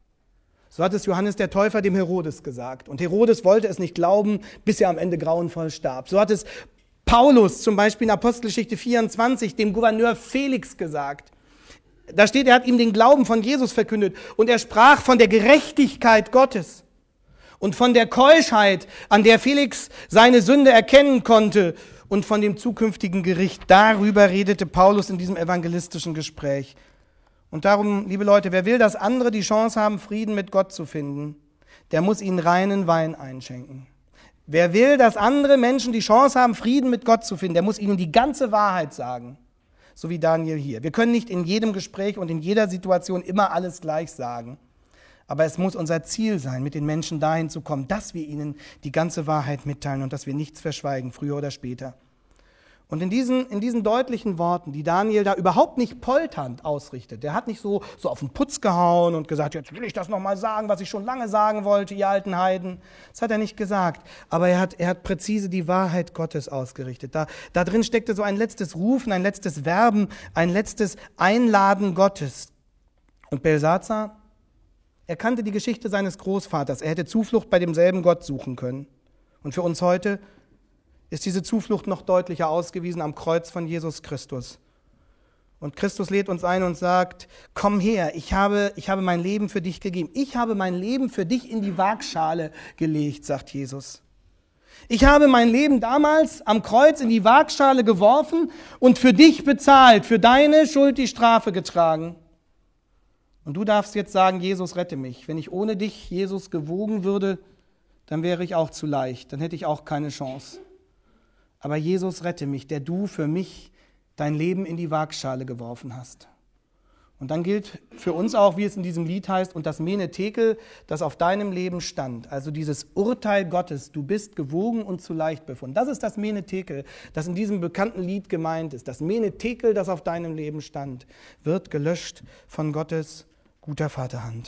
So hat es Johannes der Täufer dem Herodes gesagt. Und Herodes wollte es nicht glauben, bis er am Ende grauenvoll starb. So hat es Paulus zum Beispiel in Apostelgeschichte 24 dem Gouverneur Felix gesagt. Da steht, er hat ihm den Glauben von Jesus verkündet und er sprach von der Gerechtigkeit Gottes und von der Keuschheit, an der Felix seine Sünde erkennen konnte und von dem zukünftigen Gericht. Darüber redete Paulus in diesem evangelistischen Gespräch. Und darum, liebe Leute, wer will, dass andere die Chance haben, Frieden mit Gott zu finden, der muss ihnen reinen Wein einschenken. Wer will, dass andere Menschen die Chance haben, Frieden mit Gott zu finden, der muss ihnen die ganze Wahrheit sagen. So wie Daniel hier. Wir können nicht in jedem Gespräch und in jeder Situation immer alles gleich sagen. Aber es muss unser Ziel sein, mit den Menschen dahin zu kommen, dass wir ihnen die ganze Wahrheit mitteilen und dass wir nichts verschweigen, früher oder später. Und in diesen deutlichen Worten, die Daniel da überhaupt nicht polternd ausrichtet, der hat nicht so auf den Putz gehauen und gesagt, jetzt will ich das nochmal sagen, was ich schon lange sagen wollte, ihr alten Heiden. Das hat er nicht gesagt. Aber er hat präzise die Wahrheit Gottes ausgerichtet. Da drin steckte so ein letztes Rufen, ein letztes Werben, ein letztes Einladen Gottes. Und Belsazar, er kannte die Geschichte seines Großvaters. Er hätte Zuflucht bei demselben Gott suchen können. Und für uns heute ist diese Zuflucht noch deutlicher ausgewiesen am Kreuz von Jesus Christus. Und Christus lädt uns ein und sagt, komm her, ich habe mein Leben für dich gegeben. Ich habe mein Leben für dich in die Waagschale gelegt, sagt Jesus. Ich habe mein Leben damals am Kreuz in die Waagschale geworfen und für dich bezahlt, für deine Schuld die Strafe getragen. Und du darfst jetzt sagen, Jesus, rette mich. Wenn ich ohne dich, Jesus, gewogen würde, dann wäre ich auch zu leicht, dann hätte ich auch keine Chance. Aber Jesus, rette mich, der du für mich dein Leben in die Waagschale geworfen hast. Und dann gilt für uns auch, wie es in diesem Lied heißt, und das Mene Tekel, das auf deinem Leben stand. Also dieses Urteil Gottes, du bist gewogen und zu leicht befunden. Das ist das Mene Tekel, das in diesem bekannten Lied gemeint ist. Das Mene Tekel, das auf deinem Leben stand, wird gelöscht von Gottes guter Vaterhand.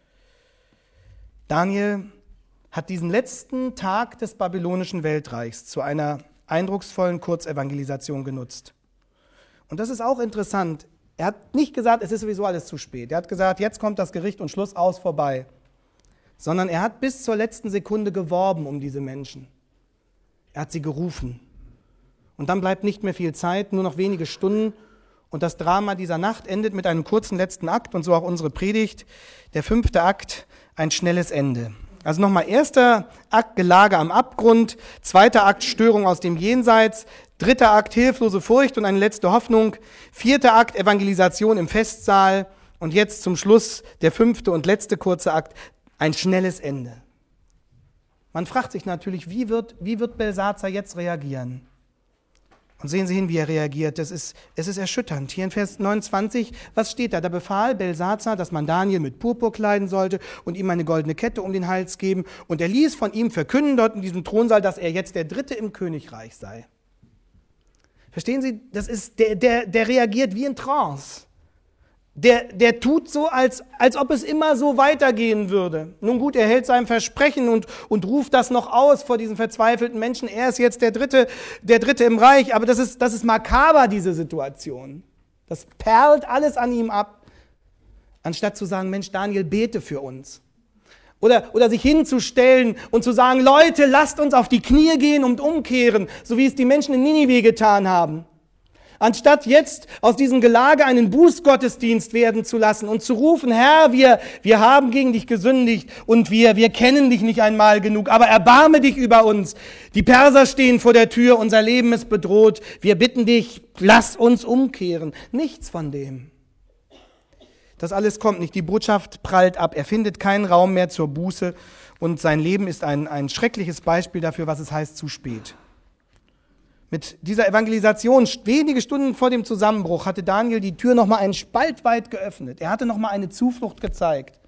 Daniel hat diesen letzten Tag des babylonischen Weltreichs zu einer eindrucksvollen Kurzevangelisation genutzt. Und das ist auch interessant. Er hat nicht gesagt, es ist sowieso alles zu spät. Er hat gesagt, jetzt kommt das Gericht und Schluss aus, vorbei. Sondern er hat bis zur letzten Sekunde geworben um diese Menschen. Er hat sie gerufen. Und dann bleibt nicht mehr viel Zeit, nur noch wenige Stunden. Und das Drama dieser Nacht endet mit einem kurzen letzten Akt und so auch unsere Predigt. Der 5. Akt, ein schnelles Ende. Also nochmal, 1. Akt, Gelage am Abgrund, 2. Akt, Störung aus dem Jenseits, 3. Akt, hilflose Furcht und eine letzte Hoffnung, 4. Akt, Evangelisation im Festsaal und jetzt zum Schluss der 5. und letzte kurze Akt, ein schnelles Ende. Man fragt sich natürlich, wie wird Belsazar jetzt reagieren? Und sehen Sie hin, wie er reagiert. Es ist erschütternd. Hier in Vers 29, was steht da? Da befahl Belsazar, dass man Daniel mit Purpur kleiden sollte und ihm eine goldene Kette um den Hals geben. Und er ließ von ihm verkünden dort in diesem Thronsaal, dass er jetzt der Dritte im Königreich sei. Verstehen Sie? Das ist der reagiert wie in Trance. der tut so, als ob es immer so weitergehen würde. Nun gut, er hält sein Versprechen und ruft das noch aus vor diesen verzweifelten Menschen. Er ist jetzt der Dritte im Reich, aber das ist makaber, diese Situation. Das perlt alles an ihm ab, anstatt zu sagen, Mensch, Daniel, bete für uns. Oder sich hinzustellen und zu sagen, Leute, lasst uns auf die Knie gehen und umkehren, so wie es die Menschen in Ninive getan haben. Anstatt jetzt aus diesem Gelage einen Bußgottesdienst werden zu lassen und zu rufen, Herr, wir haben gegen dich gesündigt und wir kennen dich nicht einmal genug, aber erbarme dich über uns. Die Perser stehen vor der Tür, unser Leben ist bedroht, wir bitten dich, lass uns umkehren. Nichts von dem. Das alles kommt nicht, die Botschaft prallt ab, er findet keinen Raum mehr zur Buße und sein Leben ist ein schreckliches Beispiel dafür, was es heißt, zu spät. Mit dieser Evangelisation, wenige Stunden vor dem Zusammenbruch, hatte Daniel die Tür nochmal einen Spalt weit geöffnet. Er hatte nochmal eine Zuflucht gezeigt.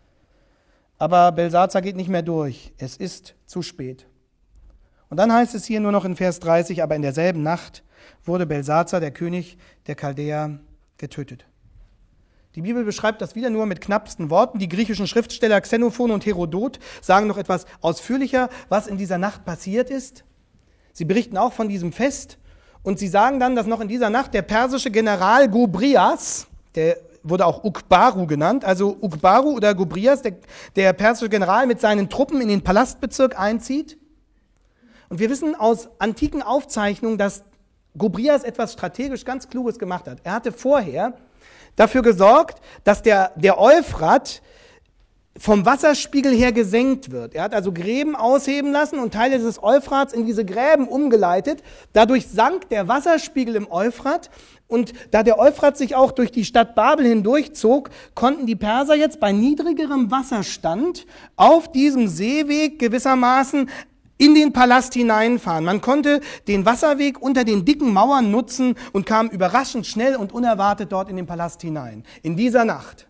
Aber Belsazar geht nicht mehr durch. Es ist zu spät. Und dann heißt es hier nur noch in Vers 30, aber in derselben Nacht wurde Belsazar, der König der Chaldäer, getötet. Die Bibel beschreibt das wieder nur mit knappsten Worten. Die griechischen Schriftsteller Xenophon und Herodot sagen noch etwas ausführlicher, was in dieser Nacht passiert ist. Sie berichten auch von diesem Fest und sie sagen dann, dass noch in dieser Nacht der persische General Gobrias, der wurde auch Ukbaru genannt, also Ukbaru oder Gobrias, der persische General mit seinen Truppen in den Palastbezirk einzieht. Und wir wissen aus antiken Aufzeichnungen, dass Gobrias etwas strategisch ganz Kluges gemacht hat. Er hatte vorher dafür gesorgt, dass der Euphrat vom Wasserspiegel her gesenkt wird. Er hat also Gräben ausheben lassen und Teile des Euphrats in diese Gräben umgeleitet. Dadurch sank der Wasserspiegel im Euphrat und da der Euphrat sich auch durch die Stadt Babel hindurchzog, konnten die Perser jetzt bei niedrigerem Wasserstand auf diesem Seeweg gewissermaßen in den Palast hineinfahren. Man konnte den Wasserweg unter den dicken Mauern nutzen und kam überraschend schnell und unerwartet dort in den Palast hinein. In dieser Nacht.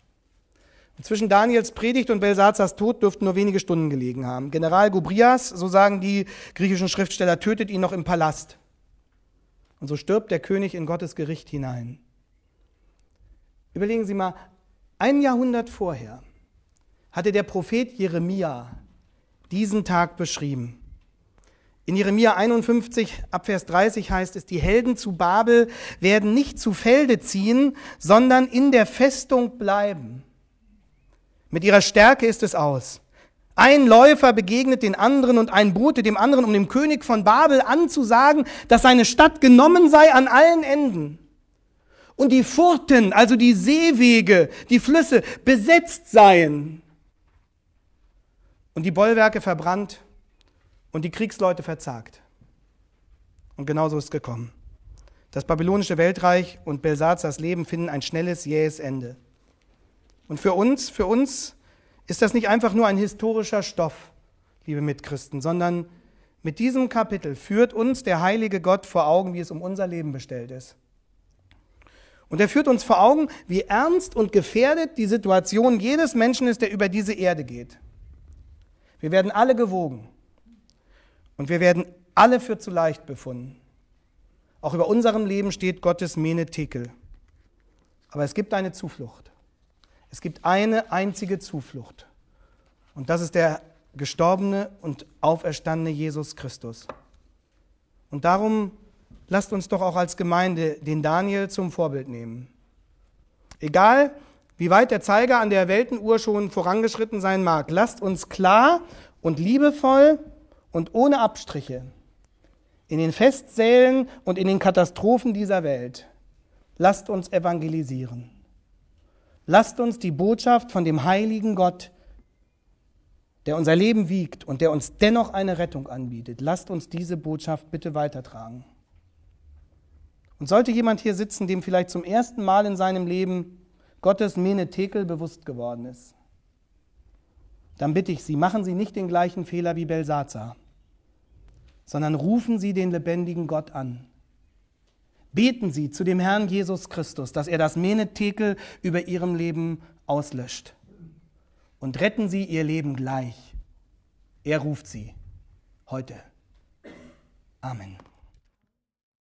Zwischen Daniels Predigt und Belsazars Tod dürften nur wenige Stunden gelegen haben. General Gobrias, so sagen die griechischen Schriftsteller, tötet ihn noch im Palast. Und so stirbt der König in Gottes Gericht hinein. Überlegen Sie mal, 1 Jahrhundert vorher hatte der Prophet Jeremia diesen Tag beschrieben. In Jeremia 51, ab Vers 30 heißt es, die Helden zu Babel werden nicht zu Felde ziehen, sondern in der Festung bleiben. Mit ihrer Stärke ist es aus. Ein Läufer begegnet den anderen und ein Bote dem anderen, um dem König von Babel anzusagen, dass seine Stadt genommen sei an allen Enden. Und die Furten, also die Seewege, die Flüsse, besetzt seien. Und die Bollwerke verbrannt und die Kriegsleute verzagt. Und genauso ist es gekommen. Das babylonische Weltreich und Belsazars Leben finden ein schnelles, jähes Ende. Und für uns ist das nicht einfach nur ein historischer Stoff, liebe Mitchristen, sondern mit diesem Kapitel führt uns der heilige Gott vor Augen, wie es um unser Leben bestellt ist. Und er führt uns vor Augen, wie ernst und gefährdet die Situation jedes Menschen ist, der über diese Erde geht. Wir werden alle gewogen und wir werden alle für zu leicht befunden. Auch über unserem Leben steht Gottes Mene Tekel. Aber es gibt eine Zuflucht. Es gibt eine einzige Zuflucht. Und das ist der gestorbene und auferstandene Jesus Christus. Und darum lasst uns doch auch als Gemeinde den Daniel zum Vorbild nehmen. Egal, wie weit der Zeiger an der Weltenuhr schon vorangeschritten sein mag, lasst uns klar und liebevoll und ohne Abstriche in den Festsälen und in den Katastrophen dieser Welt, lasst uns evangelisieren. Lasst uns die Botschaft von dem heiligen Gott, der unser Leben wiegt und der uns dennoch eine Rettung anbietet, lasst uns diese Botschaft bitte weitertragen. Und sollte jemand hier sitzen, dem vielleicht zum ersten Mal in seinem Leben Gottes Mene Tekel bewusst geworden ist, dann bitte ich Sie, machen Sie nicht den gleichen Fehler wie Belsazar, sondern rufen Sie den lebendigen Gott an. Beten Sie zu dem Herrn Jesus Christus, dass er das Mene Tekel über Ihrem Leben auslöscht. Und retten Sie Ihr Leben gleich. Er ruft Sie heute. Amen.